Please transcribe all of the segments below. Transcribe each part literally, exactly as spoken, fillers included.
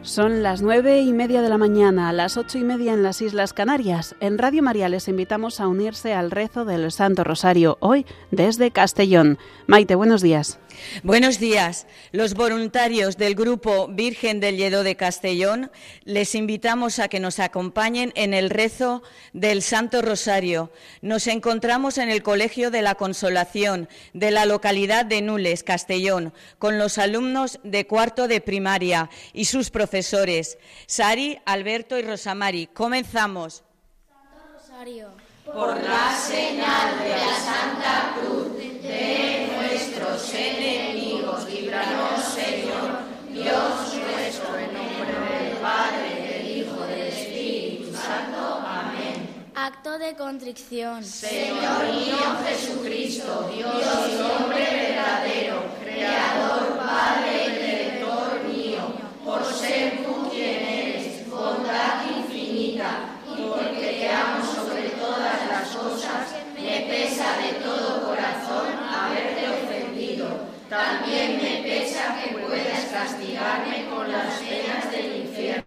Son las nueve y media de la mañana, las ocho y media en las Islas Canarias. En Radio María les invitamos a unirse al rezo del Santo Rosario, hoy desde Castellón. Maite, buenos días. Buenos días. Los voluntarios del Grupo Virgen del Lledó de Castellón les invitamos a que nos acompañen en el rezo del Santo Rosario. Nos encontramos en el Colegio de la Consolación de la localidad de Nules, Castellón, con los alumnos de cuarto de primaria y sus profesores, Sari, Alberto y Rosamari. Comenzamos. Santo Rosario. Por la señal de la Santa Cruz de nuestros enemigos, líbranos, Señor, Dios nuestro, en nombre del Padre, del Hijo, del Espíritu Santo. Amén. Acto de contrición. Señor mío Jesucristo, Dios y hombre verdadero, Creador, Padre y Redentor mío, por ser tú quien eres, bondad infinita, y porque te amo sobre todas las cosas, me pesa de todo corazón haberte ofendido. También me pesa que puedas castigarme con las penas del infierno.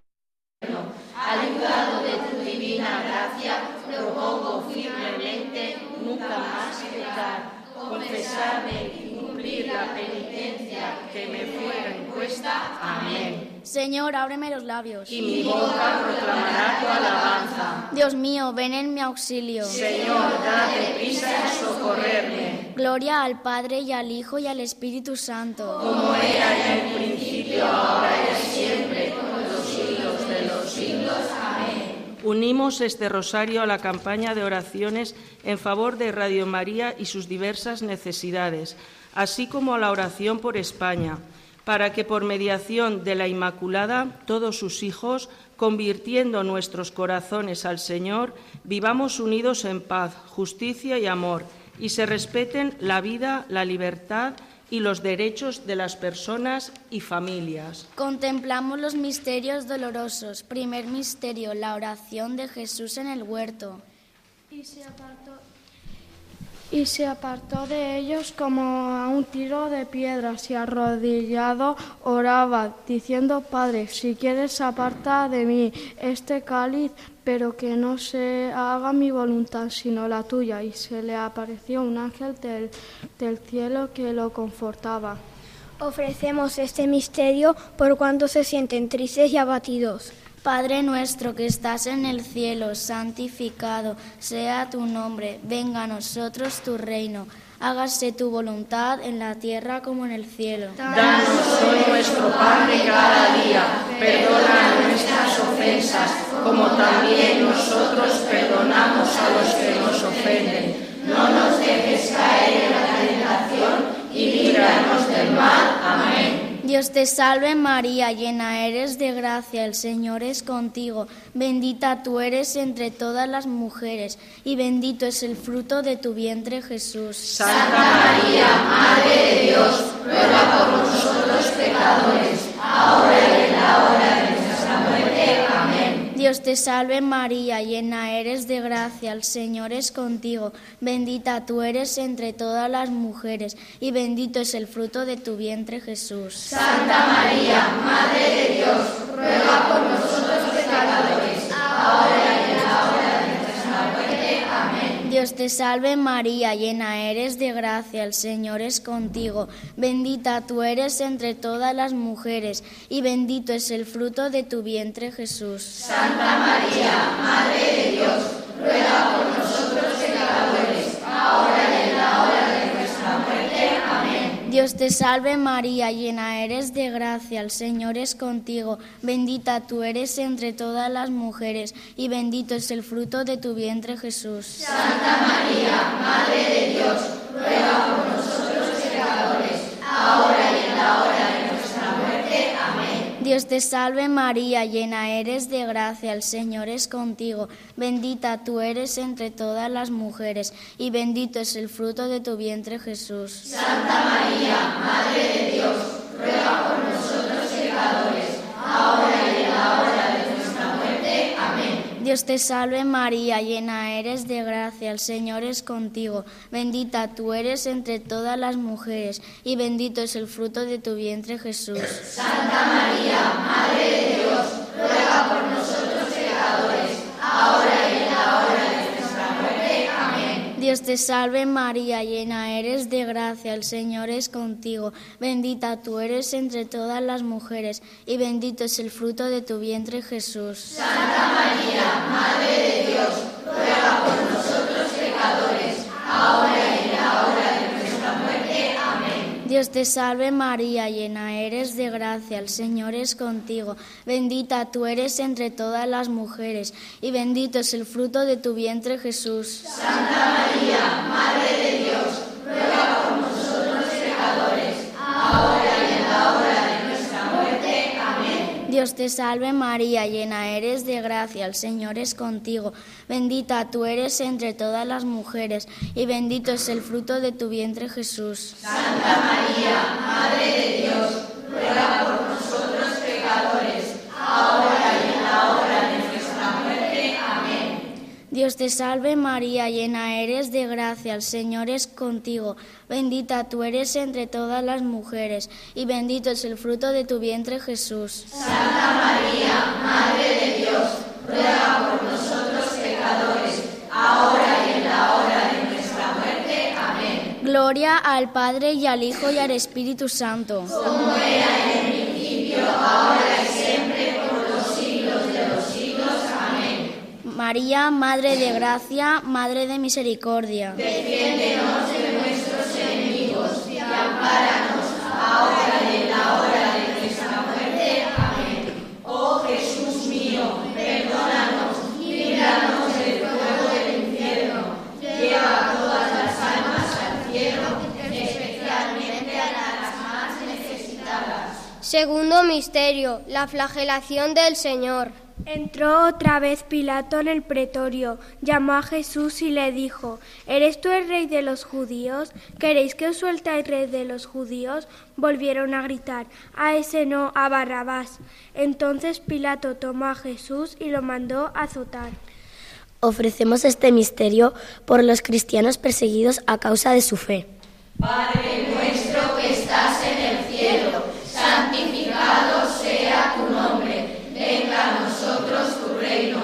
Ayudado de tu divina gracia, propongo firmemente nunca más pecar, confesarme y cumplir la penitencia que me fuera impuesta. Amén. Señor, ábreme los labios, y mi boca proclamará tu alabanza. Dios mío, ven en mi auxilio. Señor, date prisa en socorrerme. Gloria al Padre y al Hijo y al Espíritu Santo, como era en el principio, ahora y siempre, por los siglos de los siglos. Amén. Unimos este rosario a la campaña de oraciones en favor de Radio María y sus diversas necesidades, así como a la oración por España, para que por mediación de la Inmaculada todos sus hijos, convirtiendo nuestros corazones al Señor, vivamos unidos en paz, justicia y amor, y se respeten la vida, la libertad y los derechos de las personas y familias. Contemplamos los misterios dolorosos. Primer misterio, la oración de Jesús en el huerto. Y se apartó, y se apartó de ellos como a un tiro de piedras y arrodillado oraba, diciendo: Padre, si quieres, aparta de mí este cáliz, pero que no se haga mi voluntad sino la tuya. Y se le apareció un ángel del, del cielo que lo confortaba. Ofrecemos este misterio por cuanto se sienten tristes y abatidos. Padre nuestro que estás en el cielo, santificado sea tu nombre. Venga a nosotros tu reino. Hágase tu voluntad en la tierra como en el cielo. Danos hoy nuestro pan de cada día. Perdona nuestras ofensas, como también nosotros perdonamos a los que nos ofenden. No nos dejes caer en la tentación y líbranos del mal. Amén. Dios te salve María, llena eres de gracia, el Señor es contigo. Bendita tú eres entre todas las mujeres, y bendito es el fruto de tu vientre, Jesús. Santa María, Madre de Dios, ruega por nosotros pecadores, ahora y en la hora de nuestra muerte. Amén. Dios te salve María, llena eres de gracia, el Señor es contigo. Bendita tú eres entre todas las mujeres, y bendito es el fruto de tu vientre, Jesús. Santa María, Madre de Dios, ruega por nosotros pecadores, ahora y en la hora de nuestra muerte. Amén. Dios te salve María, llena eres de gracia, el Señor es contigo. Bendita tú eres entre todas las mujeres, y bendito es el fruto de tu vientre, Jesús. Santa María, Madre de Dios, ruega por nosotros pecadores, ahora y en la hora de nuestra muerte. Amén. Dios te salve María, llena eres de gracia, el Señor es contigo. Bendita tú eres entre todas las mujeres, y bendito es el fruto de tu vientre, Jesús. Santa María, Madre de Dios, ruega por nosotros pecadores, ahora y en la hora de nuestra muerte. Amén. Dios te salve María, llena eres de gracia, el Señor es contigo. Bendita tú eres entre todas las mujeres, y bendito es el fruto de tu vientre, Jesús. Santa María, Madre de Dios, ruega por nosotros pecadores, ahora y en la hora de nuestra muerte. Amén. Dios te salve María, llena eres de gracia, el Señor es contigo. Bendita tú eres entre todas las mujeres, y bendito es el fruto de tu vientre, Jesús. Santa María, Madre de Dios, Dios te salve María, llena eres de gracia, el Señor es contigo. Bendita tú eres entre todas las mujeres, y bendito es el fruto de tu vientre, Jesús. Santa María, Madre de Dios, ruega por nosotros pecadores, ahora y en la hora de nuestra muerte. Amén. Dios te salve María, llena eres de gracia, el Señor es contigo. Bendita tú eres entre todas las mujeres, y bendito es el fruto de tu vientre, Jesús. Santa María, Madre de Dios, ruega por nosotros pecadores, ahora y en la hora de nuestra muerte. Amén. Dios te salve María, llena eres de gracia, el Señor es contigo. Bendita tú eres entre todas las mujeres, y bendito es el fruto de tu vientre, Jesús. Santa María, Madre de Dios, ruega por nosotros pecadores, ahora y en la hora de nuestra muerte. Amén. Dios te salve María, llena eres de gracia, el Señor es contigo. Bendita tú eres entre todas las mujeres, y bendito es el fruto de tu vientre, Jesús. Santa María, Madre de Dios, ruega por nosotros pecadores, ahora y en la hora de nuestra muerte. Amén. Gloria al Padre y al Hijo y al Espíritu Santo. Como era en el principio, ahora y siempre, por los siglos de los siglos. Amén. María, Madre de Gracia, Madre de Misericordia. Defiéndenos de nuestros enemigos y ampáranos ahora y en la hora de nuestra muerte. Amén. Oh Jesús mío, perdónanos, líbranos del fuego del infierno, lleva a todas las almas al cielo, especialmente a las más necesitadas. Segundo misterio, la flagelación del Señor. Entró otra vez Pilato en el pretorio, llamó a Jesús y le dijo: ¿Eres tú el rey de los judíos? ¿Queréis que os suelte el rey de los judíos? Volvieron a gritar: a ese no, a Barrabás. Entonces Pilato tomó a Jesús y lo mandó azotar. Ofrecemos este misterio por los cristianos perseguidos a causa de su fe. Padre nuestro que estás en el cielo, santificado sea tu nombre. Venga a nosotros tu reino,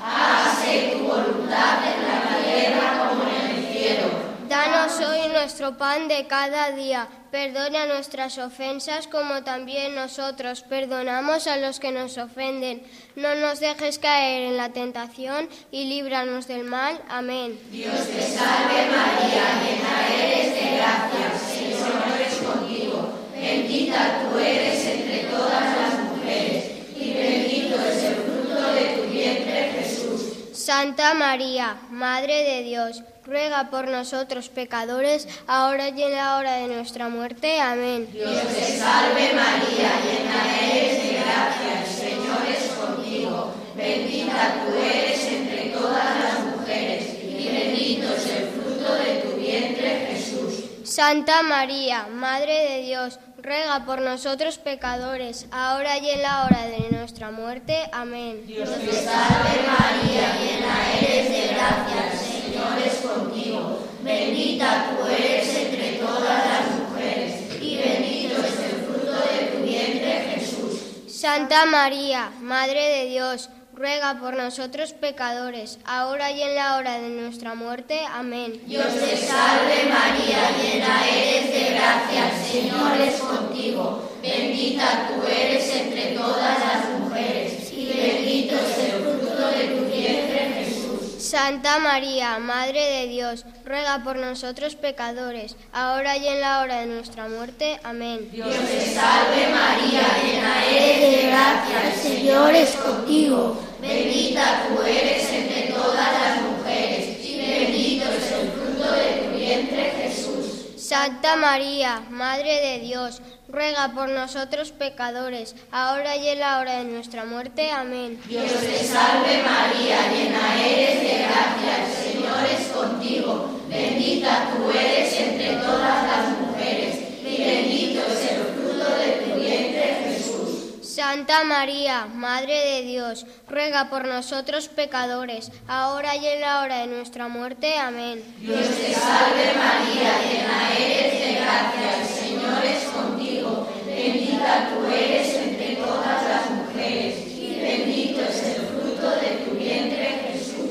hágase tu voluntad en la tierra como en el cielo. Danos hoy nuestro pan de cada día. Perdona nuestras ofensas como también nosotros perdonamos a los que nos ofenden. No nos dejes caer en la tentación y líbranos del mal. Amén. Dios te salve María, llena eres de gracia, el Señor es contigo. Bendita tú eres entre todas las mujeres, y bendito es el fruto de tu vientre, Jesús. Santa María, Madre de Dios, ruega por nosotros pecadores, ahora y en la hora de nuestra muerte. Amén. Dios te salve María, llena eres de gracia, el Señor es contigo. Bendita tú eres entre todas las mujeres, y bendito es el fruto de tu vientre, Jesús. Santa María, Madre de Dios, ruega por nosotros pecadores, ahora y en la hora de nuestra muerte. Amén. Dios te salve María, llena eres de gracia, el Señor es contigo. Bendita tú eres entre todas las mujeres, y bendito es el fruto de tu vientre, Jesús. Santa María, Madre de Dios, ruega por nosotros pecadores, ahora y en la hora de nuestra muerte. Amén. Dios te salve María, llena eres de gracia, el Señor es contigo. Bendita tú eres entre todas las mujeres, y bendito es el fruto de tu vientre, Jesús. Santa María, Madre de Dios, ruega por nosotros pecadores, ahora y en la hora de nuestra muerte. Amén. Dios te salve María, llena eres de gracia, el Señor es contigo. Bendita tú eres entre todas las mujeres, y bendito es el fruto de tu vientre, Jesús. Santa María, Madre de Dios, ruega por nosotros pecadores, ahora y en la hora de nuestra muerte. Amén. Dios te salve María, llena eres de gracia, el Señor es contigo. Bendita tú eres entre todas las mujeres, y bendito es el fruto de tu vientre, Jesús. Santa María, Madre de Dios, ruega por nosotros pecadores, ahora y en la hora de nuestra muerte. Amén. Dios te salve María, llena eres de gracia, el Señor es contigo. Bendita tú eres entre todas las mujeres, y bendito es el fruto de tu vientre, Jesús.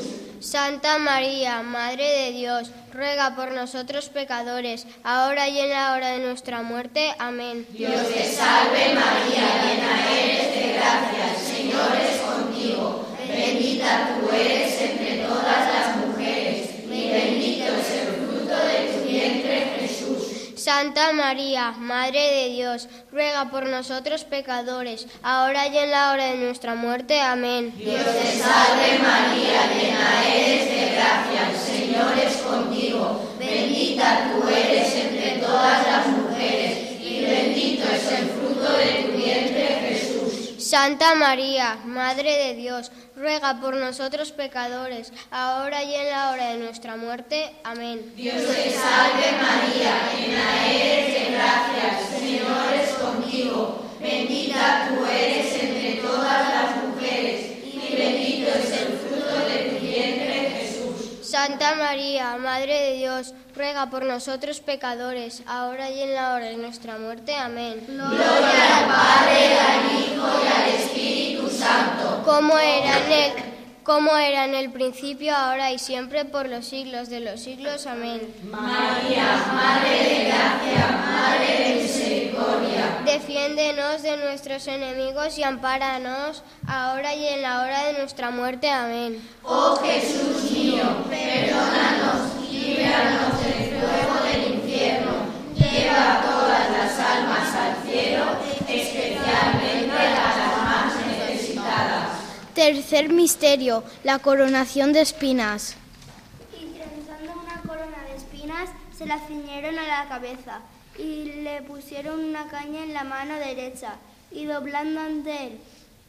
Santa María, Madre de Dios, ruega por nosotros pecadores, ahora y en la hora de nuestra muerte. Amén. Dios te salve María, llena eres de gracia, el Señor es contigo. Bendita tú eres entre todas las mujeres, y bendito es el fruto de tu vientre, Jesús. Santa María, Madre de Dios, ruega por nosotros pecadores, ahora y en la hora de nuestra muerte. Amén. Dios te salve María, llena eres de gracia, el Señor es contigo. Bendita tú eres entre todas las mujeres, y bendito es el fruto de tu vientre, Jesús. Santa María, Madre de Dios, ruega por nosotros pecadores, ahora y en la hora de nuestra muerte. Amén. Dios te salve María, llena eres de gracia, el Señor es contigo. Bendita tú eres entre todas las mujeres, y bendito es el fruto de tu vientre, Jesús. Santa María, Madre de Dios, ruega por nosotros pecadores, ahora y en la hora de nuestra muerte. Amén. Gloria al Padre, al Hijo y al Espíritu Santo. Como era en el, como era en el principio, ahora y siempre, por los siglos de los siglos. Amén. María, Madre de gracia, Madre de misericordia. Defiéndenos de nuestros enemigos y ampáranos, ahora y en la hora de nuestra muerte. Amén. Oh Jesús mío, perdónanos, líbranos del fuego del infierno, lleva a todas las almas al cielo, especialmente a las más necesitadas. Tercer misterio, la coronación de espinas. Y trenzando una corona de espinas, se la ciñeron a la cabeza y le pusieron una caña en la mano derecha, y doblando ante él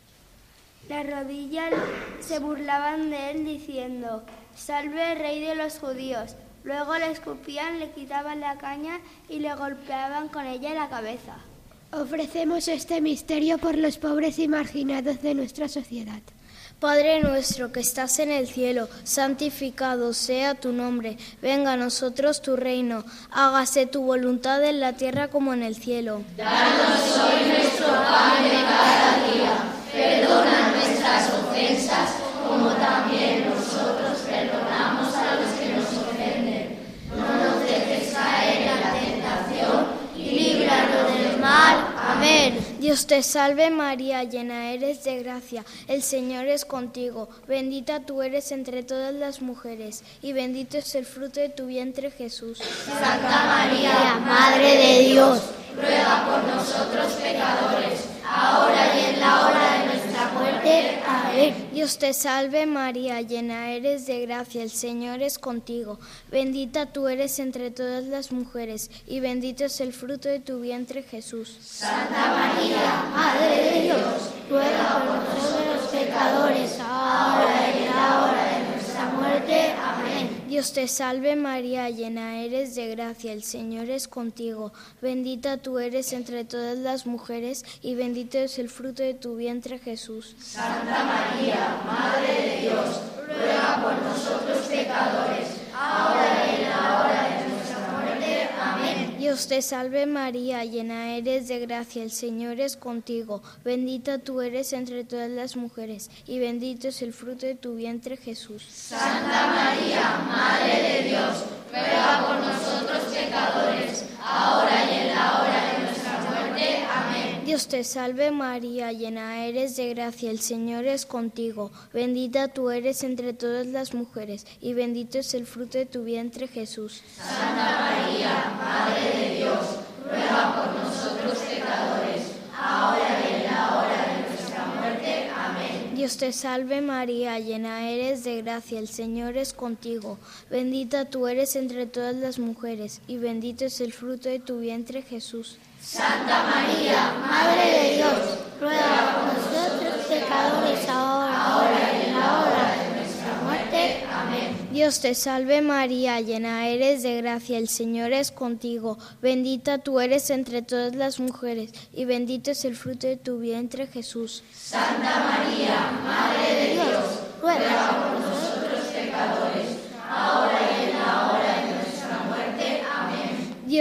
las rodillas, se burlaban de él diciendo: Salve, Rey de los judíos. Luego le escupían, le quitaban la caña y le golpeaban con ella la cabeza. Ofrecemos este misterio por los pobres y marginados de nuestra sociedad. Padre nuestro que estás en el cielo, santificado sea tu nombre. Venga a nosotros tu reino. Hágase tu voluntad en la tierra como en el cielo. Danos hoy nuestro pan de cada día. Perdona nuestras ofensas, como también nosotros perdonamos a los que nos ofenden. No nos dejes caer en la tentación y líbranos del mal. Amén. Dios te salve María, llena eres de gracia, el Señor es contigo, bendita tú eres entre todas las mujeres, y bendito es el fruto de tu vientre, Jesús. Santa María, Madre de Dios, ruega por nosotros pecadores, ahora y en la hora de nuestra muerte. Amén. Dios te salve María, llena eres de gracia, el Señor es contigo, bendita tú eres entre todas las mujeres, y bendito es el fruto de tu vientre, Jesús. Santa María, Madre de Dios, ruega por nosotros los pecadores, ahora y en la hora de nuestra muerte. Amén. Dios te salve María, llena eres de gracia, el Señor es contigo, bendita tú eres entre todas las mujeres, y bendito es el fruto de tu vientre, Jesús. Santa María, Madre de Dios, ruega por nosotros pecadores, ahora y en la hora de nuestra muerte. Amén. Dios te salve María, llena eres de gracia, el Señor es contigo, bendita tú eres entre todas las mujeres, y bendito es el fruto de tu vientre, Jesús. Santa María, Madre de Dios, ruega por nosotros pecadores, ahora y en la hora de nuestra muerte. Amén. Dios te salve María, llena eres de gracia, el Señor es contigo, bendita tú eres entre todas las mujeres, y bendito es el fruto de tu vientre, Jesús. Santa María, Madre de Dios, ruega por nosotros pecadores, ahora y en la hora de nuestra muerte. Amén. Dios te salve María, llena eres de gracia, el Señor es contigo, bendita tú eres entre todas las mujeres, y bendito es el fruto de tu vientre, Jesús. Santa María, Madre de Dios, ruega por nosotros pecadores, ahora y en la hora de nuestra muerte. Amén. Dios te salve María, llena eres de gracia, el Señor es contigo, bendita tú eres entre todas las mujeres, y bendito es el fruto de tu vientre, Jesús. Santa María, Madre de Dios, ruega por nosotros pecadores, ahora y en la hora de nuestra muerte. Amén. Dios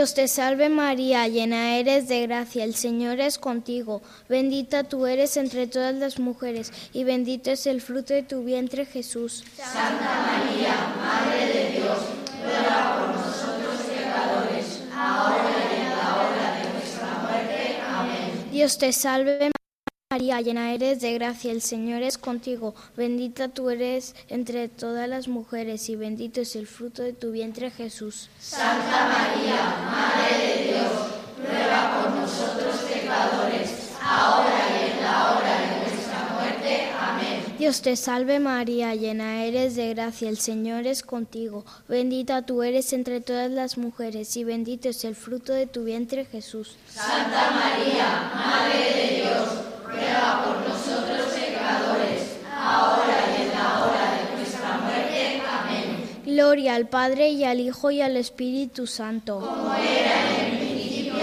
Dios te salve María, llena eres de gracia, el Señor es contigo. Bendita tú eres entre todas las mujeres, y bendito es el fruto de tu vientre, Jesús. Santa María, Madre de Dios, ruega por nosotros pecadores, ahora y en la hora de nuestra muerte. Amén. Dios te salve María, llena eres de gracia, el Señor es contigo. Bendita tú eres entre todas las mujeres, y bendito es el fruto de tu vientre, Jesús. Santa María, Madre de Dios, ruega por nosotros pecadores, ahora y en la hora de nuestra muerte. Amén. Dios te salve María, llena eres de gracia, el Señor es contigo. Bendita tú eres entre todas las mujeres, y bendito es el fruto de tu vientre, Jesús. Santa María, Madre de Dios, ruega por nosotros pecadores, ahora y en la hora de nuestra muerte. Amén. Gloria al Padre, y al Hijo, y al Espíritu Santo. Como era en el principio,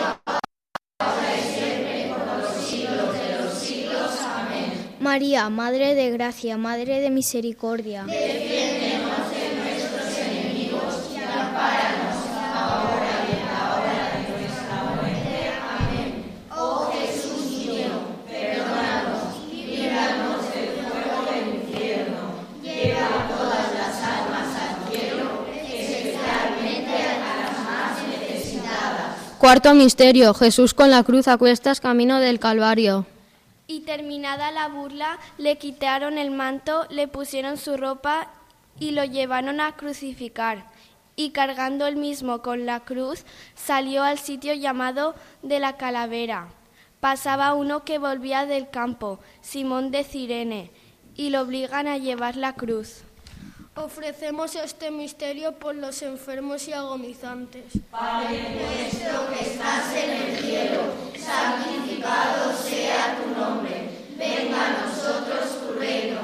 ahora y siempre, por los siglos de los siglos. Amén. María, Madre de Gracia, Madre de Misericordia, defiéndenos de nuestros enemigos y ampáranos ahora y en la hora de nuestra muerte. Amén. Oh Jesús mío, perdónanos, líbranos del fuego del infierno, lleva a todas las almas al cielo, especialmente a las más necesitadas. Cuarto misterio, Jesús con la cruz a cuestas camino del Calvario. Y terminada la burla, le quitaron el manto, le pusieron su ropa y lo llevaron a crucificar. Y cargando él mismo con la cruz, salió al sitio llamado de la Calavera. Pasaba uno que volvía del campo, Simón de Cirene, y lo obligan a llevar la cruz. Ofrecemos este misterio por los enfermos y agonizantes. Padre nuestro que estás en el cielo, santificado sea tu nombre. Venga a nosotros tu reino.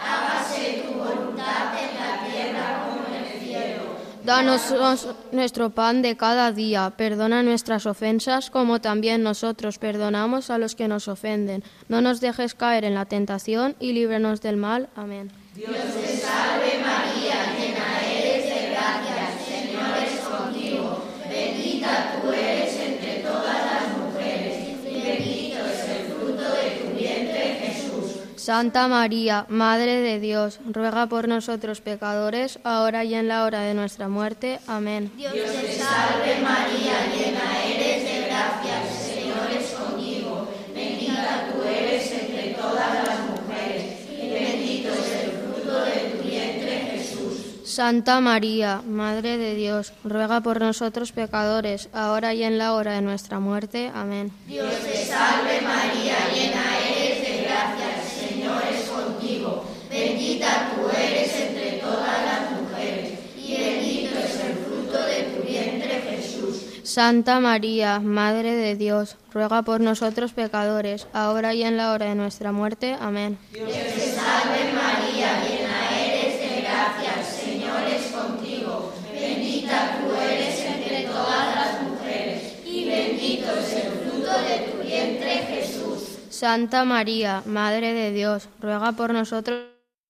Hágase tu voluntad en la tierra como en el cielo. Danos nuestro pan de cada día. Perdona nuestras ofensas, como también nosotros perdonamos a los que nos ofenden. No nos dejes caer en la tentación y líbranos del mal. Amén. Dios te salve María, llena eres de gracia, el Señor es contigo. Bendita tú eres entre todas las mujeres, y bendito es el fruto de tu vientre, Jesús. Santa María, Madre de Dios, ruega por nosotros pecadores, ahora y en la hora de nuestra muerte. Amén. Dios te salve María, llena eres de gracia, el Señor es contigo. Bendita tú eres entre todas las mujeres, y bendito es el fruto de tu vientre, Jesús. Santa María, Madre de Dios, ruega por nosotros pecadores, ahora y en la hora de nuestra muerte. Amén. Dios te salve María, llena eres de gracia, el Señor es contigo. Bendita tú eres entre todas las mujeres, y bendito es el fruto de tu vientre, Jesús. Santa María, Madre de Dios, ruega por nosotros pecadores, ahora y en la hora de nuestra muerte. Amén. Dios te salve María, llena eres de gracia, el Señor es contigo. Bendita tú eres entre todas las mujeres, y bendito es el fruto de tu vientre, Jesús. Santa María, Madre de Dios, ruega por nosotros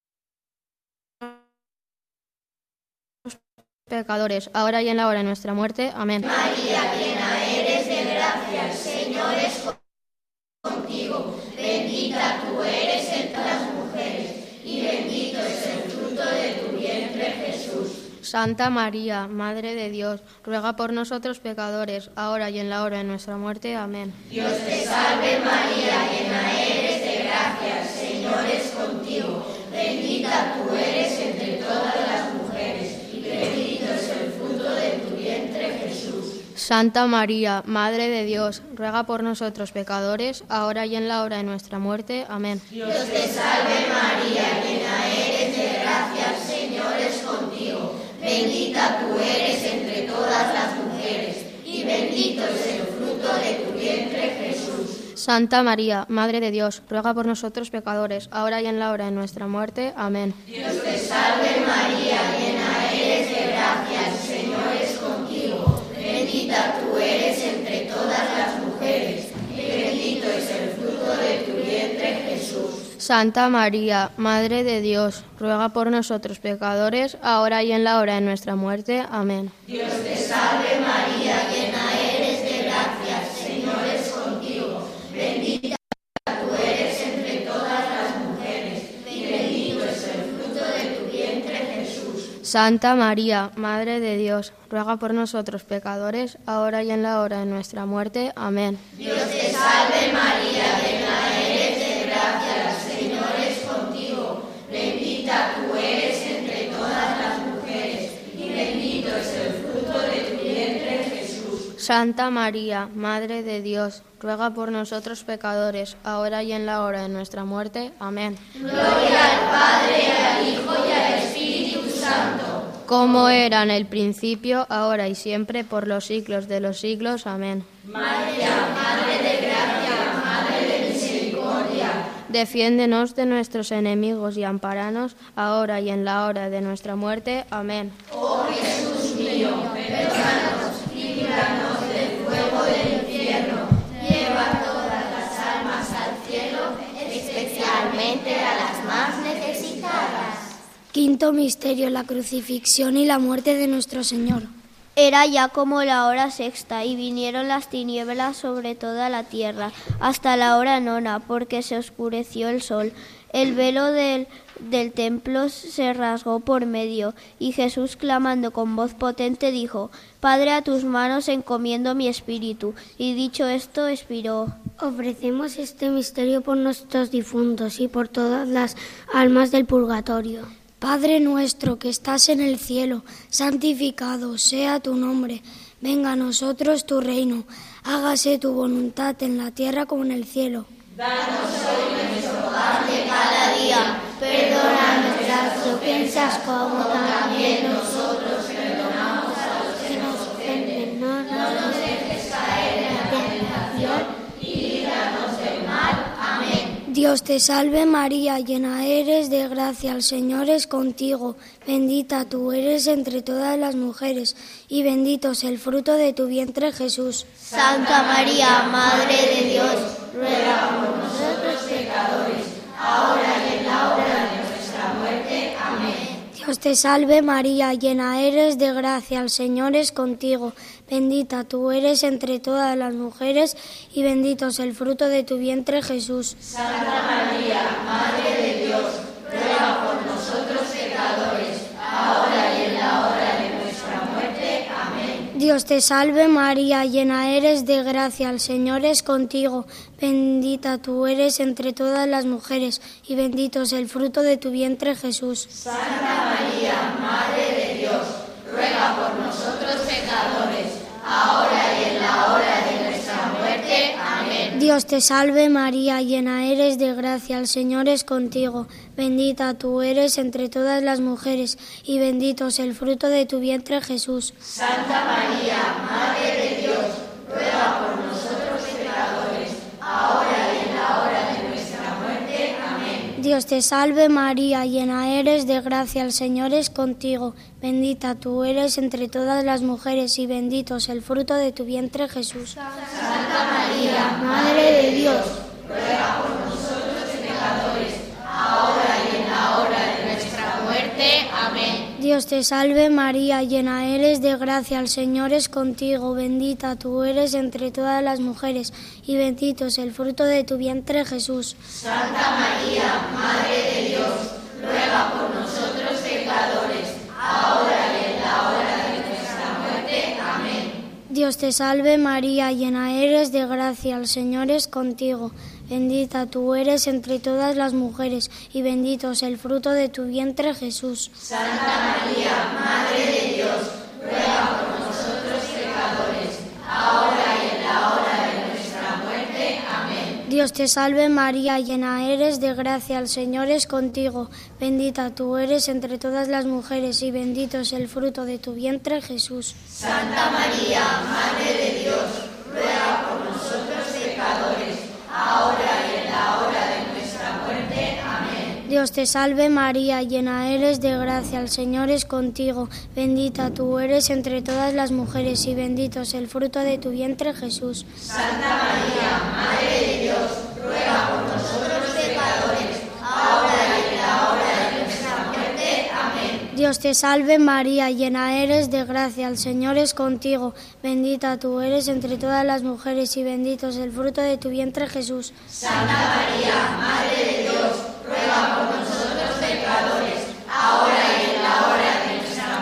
pecadores, ahora y en la hora de nuestra muerte. Amén. María, llena eres de gracia, el Señor es contigo. Bendita tú eres entre las mujeres, y bendito es el fruto de tu vientre, Jesús. Santa María, Madre de Dios, ruega por nosotros pecadores, ahora y en la hora de nuestra muerte. Amén. Dios te salve María, llena eres de gracia, el Señor es contigo. Bendita tú eres entre todas las mujeres, y bendito es el fruto de tu vientre, Jesús. Santa María, Madre de Dios, ruega por nosotros pecadores, ahora y en la hora de nuestra muerte. Amén. Dios te salve María, llena eres de gracia, el Señor es contigo. Bendita tú eres entre todas las mujeres, y bendito es el fruto de tu vientre, Jesús. Santa María, Madre de Dios, ruega por nosotros pecadores, ahora y en la hora de nuestra muerte. Amén. Dios te salve María, llena eres de gracia, el Señor es contigo. Bendita tú eres entre todas las mujeres, y bendito es el fruto de tu vientre, Jesús. Santa María, Madre de Dios, ruega por nosotros pecadores, ahora y en la hora de nuestra muerte. Amén. Dios te salve María, llena Santa María, Madre de Dios, ruega por nosotros pecadores, ahora y en la hora de nuestra muerte. Amén. Dios te salve María, llena eres de gracia, el Señor es contigo. Bendita tú eres entre todas las mujeres, y bendito es el fruto de tu vientre, Jesús. Santa María, Madre de Dios, ruega por nosotros pecadores, ahora y en la hora de nuestra muerte. Amén. Gloria al Padre, al Hijo y al Espíritu Santo. Como era en el principio, ahora y siempre, por los siglos de los siglos. Amén. María, Madre de gracia, Madre de misericordia. Defiéndenos de nuestros enemigos y amparanos, ahora y en la hora de nuestra muerte. Amén. Oh Jesús mío, perdónanos, líbranos del fuego del infierno, lleva todas las almas al cielo, especialmente a las más necesitadas. Quinto misterio, la crucifixión y la muerte de nuestro Señor. Era ya como la hora sexta, y vinieron las tinieblas sobre toda la tierra, hasta la hora nona, porque se oscureció el sol. El velo del, del templo se rasgó por medio, y Jesús, clamando con voz potente, dijo: Padre, a tus manos encomiendo mi espíritu. Y dicho esto, expiró. Ofrecemos este misterio por nuestros difuntos y por todas las almas del purgatorio. Padre nuestro que estás en el cielo, santificado sea tu nombre. Venga a nosotros tu reino. Hágase tu voluntad en la tierra como en el cielo. Danos hoy nuestro pan de cada día. Perdona nuestras ofensas como también nosotros perdonamos a los que nos ofenden. No nos dejes caer en la tentación y líbranos del mal. Amén. Dios te salve María, llena eres de gracia, el Señor es contigo. Bendita tú eres entre todas las mujeres, y bendito es el fruto de tu vientre, Jesús. Santa María, Madre de Dios, ruega por nosotros pecadores, ahora y en la hora de nuestra muerte. Amén. Dios te salve María, llena eres de gracia, el Señor es contigo. Bendita tú eres entre todas las mujeres, y bendito es el fruto de tu vientre, Jesús. Santa María, Madre de Dios, ruega por nosotros pecadores, ahora y en la hora de nuestra muerte. Amén. Dios te salve María, llena eres de gracia, el Señor es contigo. Bendita tú eres entre todas las mujeres, y bendito es el fruto de tu vientre, Jesús. Santa María, Madre de Dios, ruega por nosotros pecadores, ahora y en la hora de nuestra muerte. Amén. Dios te salve María, llena eres de gracia, el Señor es contigo. Bendita tú eres entre todas las mujeres, y bendito es el fruto de tu vientre, Jesús. Santa María, Madre de Dios, ruega por nosotros pecadores, ahora y en la hora de nuestra muerte. Amén. Dios te salve María, llena eres de gracia, el Señor es contigo. Bendita tú eres entre todas las mujeres, y bendito es el fruto de tu vientre, Jesús. Santa María, Madre de Dios, ruega por nosotros pecadores, ahora y en la hora de nuestra muerte. Amén. Dios te salve María, llena eres de gracia, el Señor es contigo. Bendita tú eres entre todas las mujeres, y bendito es el fruto de tu vientre, Jesús. Santa María, Madre de Dios, ruega por nosotros pecadores, ahora y en la hora de nuestra muerte. Amén. Dios te salve María, llena eres de gracia, el Señor es contigo. Bendita tú eres entre todas las mujeres, y bendito es el fruto de tu vientre, Jesús. Santa María, Madre de Dios, ruega por nosotros pecadores, ahora y en la hora de nuestra muerte. Amén. Dios te salve María, llena eres de gracia, el Señor es contigo. Bendita tú eres entre todas las mujeres, y bendito es el fruto de tu vientre, Jesús. Santa María, Madre de Dios, ruega por nosotros pecadores, ahora y en la hora de nuestra muerte. Amén. Dios te salve María, llena eres de gracia, el Señor es contigo. Bendita tú eres entre todas las mujeres, y bendito es el fruto de tu vientre, Jesús. Santa María, Madre de Dios, ruega por nosotros pecadores, ahora y en la hora de nuestra muerte. Amén. Dios te salve María, llena eres de gracia, el Señor es contigo. Bendita tú eres entre todas las mujeres, y bendito es el fruto de tu vientre, Jesús. Santa María, Madre de Dios, ruega por nosotros pecadores, ahora y en la hora de nuestra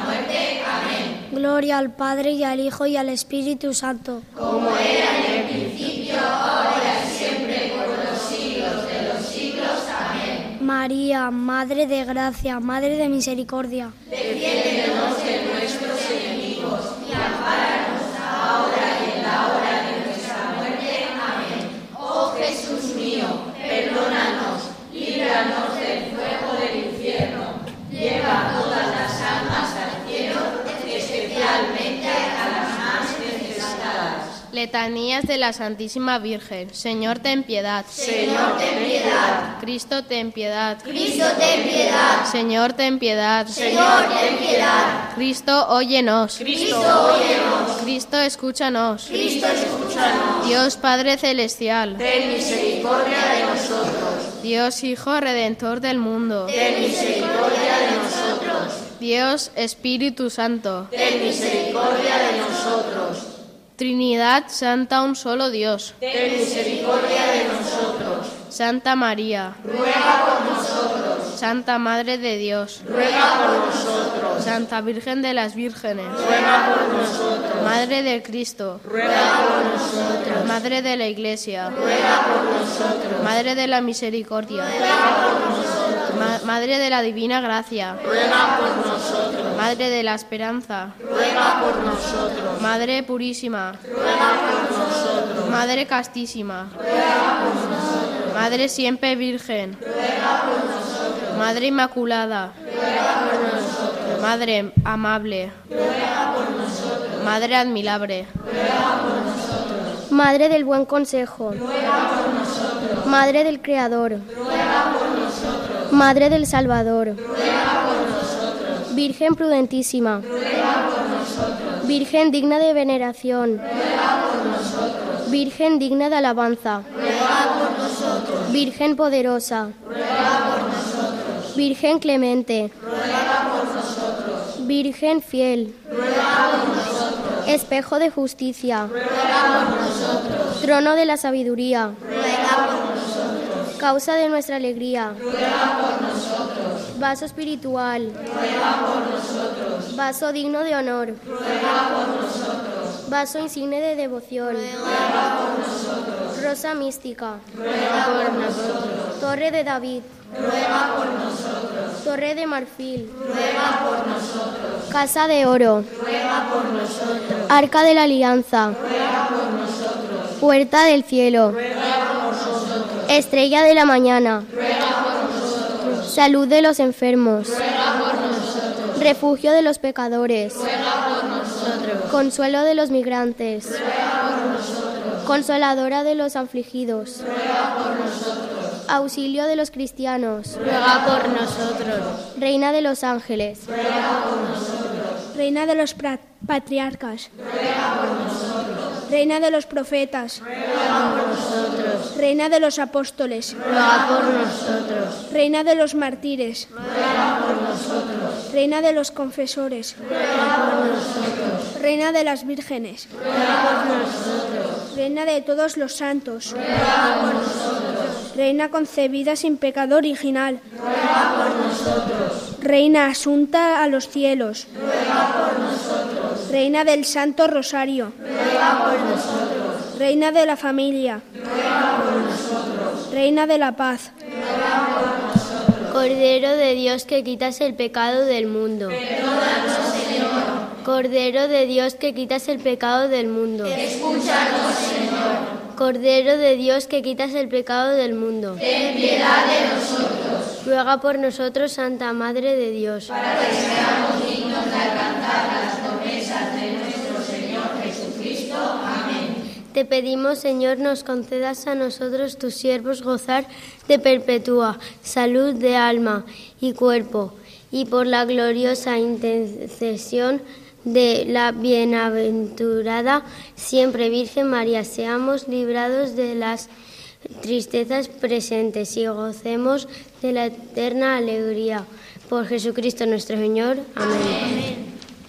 Gloria al Padre y al Hijo y al Espíritu Santo. Como era en el principio, ahora y siempre, por los siglos de los siglos. Amén. María, Madre de Gracia, Madre de Misericordia, defiéndenos de nuestros enemigos y ampáranos ahora y en la hora de nuestra muerte. Amén. Oh Jesús mío, perdónanos, líbranos del fuego del infierno, lleva todas las almas al cielo, especialmente a las más necesitadas. Letanías de la Santísima Virgen. Señor, ten piedad. Señor, ten piedad. Cristo, ten piedad. Cristo, ten piedad. Señor, ten piedad. Señor, ten piedad. Cristo, óyenos. Cristo, óyenos. Cristo, escúchanos. Cristo, escúchanos. Dios Padre Celestial, ten misericordia de nosotros. Dios Hijo Redentor del mundo, ten misericordia de nosotros. Dios Espíritu Santo, ten misericordia de nosotros. Trinidad Santa, un solo Dios, ten misericordia de nosotros. Santa María, ruega por nosotros. Santa Madre de Dios, ruega por nosotros. Santa Virgen de las Vírgenes, ruega por nosotros. Madre de Cristo, ruega por nosotros. Madre de la Iglesia, ruega por nosotros. Madre de la Misericordia, ruega por nosotros. Ma- Madre de la Divina Gracia, ruega por nosotros. Madre de la Esperanza, ruega por nosotros. Madre Purísima, ruega por nosotros. Madre Castísima, ruega por nosotros. Madre Siempre Virgen, ruega por nosotros. Madre Inmaculada, ruega por nosotros. Madre Amable, ruega por nosotros. Madre Admirable, ruega por nosotros. Madre del Buen Consejo, ruega por nosotros. Madre del Creador, ruega por nosotros. Madre del Salvador, ruega por nosotros. Virgen prudentísima, ruega por nosotros. Virgen digna de veneración, ruega por nosotros. Virgen digna de alabanza, ruega por nosotros. Virgen poderosa, ruega por nosotros. Virgen clemente, ruega por nosotros. Virgen fiel, ruega por nosotros. espejo de justicia, ruega por nosotros. trono de la sabiduría, ruega por nosotros. causa de nuestra alegría, ruega por nosotros. vaso espiritual, ruega por nosotros. vaso digno de honor, ruega por nosotros. vaso insigne de devoción, ruega por nosotros. rosa mística, ruega por nosotros. torre de David, ruega por nosotros. torre de marfil, ruega por nosotros. casa de oro, ruega por nosotros. arca de la alianza, ruega por nosotros. puerta del cielo, ruega por nosotros. estrella de la mañana, ruega por nosotros. salud de los enfermos, ruega por nosotros. refugio de los pecadores, ruega por nosotros. consuelo de los migrantes, ruega por nosotros. consoladora de los afligidos, ruega por nosotros. auxilio de los cristianos, ruega por nosotros. reina de los ángeles, ruega por nosotros. Reina de los pra- patriarcas, ruega por nosotros. Reina de los profetas, ruega por nosotros. Reina de los apóstoles, Ruega por nosotros. Reina de los mártires, ruega por nosotros. Reina de los confesores, ruega por nosotros. Reina de las vírgenes, ruega por nosotros. Reina de todos los santos, ruega por nosotros. Reina concebida sin pecado original, ruega por nosotros. Reina asunta a los cielos, ruega por nosotros. Reina del Santo Rosario, ruega por nosotros. Reina de la familia, ruega por nosotros. Reina de la paz, ruega por nosotros. Cordero de Dios que quitas el pecado del mundo. Perdónanos, Señor. Cordero de Dios que quitas el pecado del mundo. Escúchanos, Señor. Cordero de Dios que quitas el pecado del mundo. Ten piedad de nosotros, Ruega por nosotros, Santa Madre de Dios. para que seamos dignos de alcanzar las promesas de nuestro Señor Jesucristo. Amén. Te pedimos, Señor, nos concedas a nosotros, tus siervos, gozar de perpetua salud de alma y cuerpo, y por la gloriosa intercesión de la bienaventurada siempre Virgen María, seamos librados de las tristezas presentes y gocemos de la eterna alegría. Por Jesucristo nuestro Señor. Amén.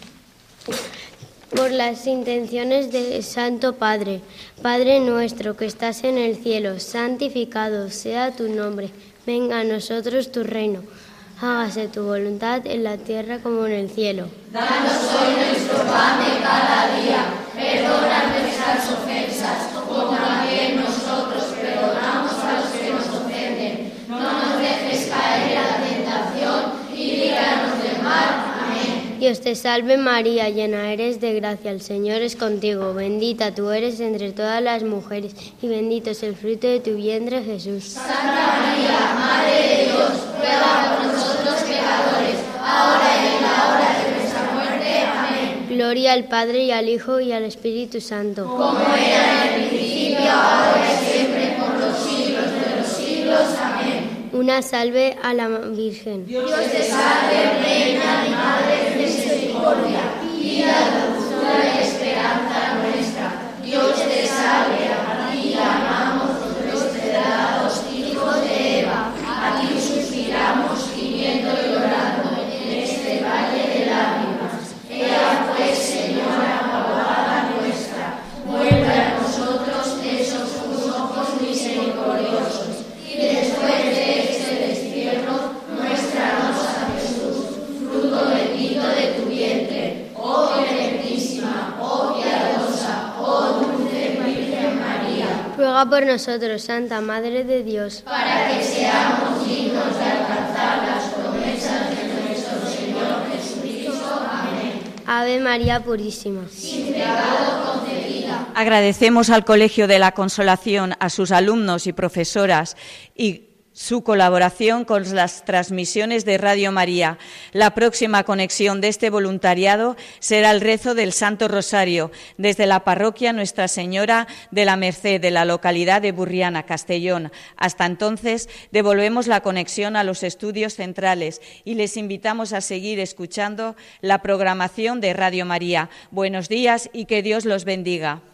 Por las intenciones del Santo Padre, Padre nuestro que estás en el cielo, santificado sea tu nombre. Venga a nosotros tu reino. Hágase tu voluntad en la tierra como en el cielo. Danos hoy nuestro pan Dios te salve María, llena eres de gracia, el Señor es contigo, bendita tú eres entre todas las mujeres y bendito es el fruto de tu vientre Jesús. Santa María, Madre de Dios, ruega por nosotros pecadores, ahora y en la hora de nuestra muerte. Amén. Gloria al Padre y al Hijo y al Espíritu Santo. Como era en el principio, ahora y siempre, por los siglos de los siglos. Amén. Una salve a la Virgen. Dios te salve, Reina y Madre de misericordia, vida, dulzura y esperanza nuestra. Dios te salve, a ti amamos los desheredados hijos de Eva, a ti suspiramos gimiendo y llorando en este valle de lágrimas. Ea pues, Señora, abogada nuestra, vuelve a nosotros esos tus ojos misericordiosos, y después de este destierro, muéstranos a Jesús, fruto bendito de tu vientre. Oh clementísima, oh piadosa, oh dulce Virgen María, Ruega por nosotros, Santa Madre de Dios, para que seamos dignos de alcanzar las promesas de nuestro Señor Jesucristo. Amén. Ave María Purísima. Sin pecado concebida. Agradecemos al Colegio de la Consolación, a sus alumnos y profesoras y su colaboración con las transmisiones de Radio María. La próxima conexión de este voluntariado será el rezo del Santo Rosario desde la parroquia Nuestra Señora de la Merced de la localidad de Burriana, Castellón. Hasta entonces, devolvemos la conexión a los estudios centrales y les invitamos a seguir escuchando la programación de Radio María. Buenos días y que Dios los bendiga.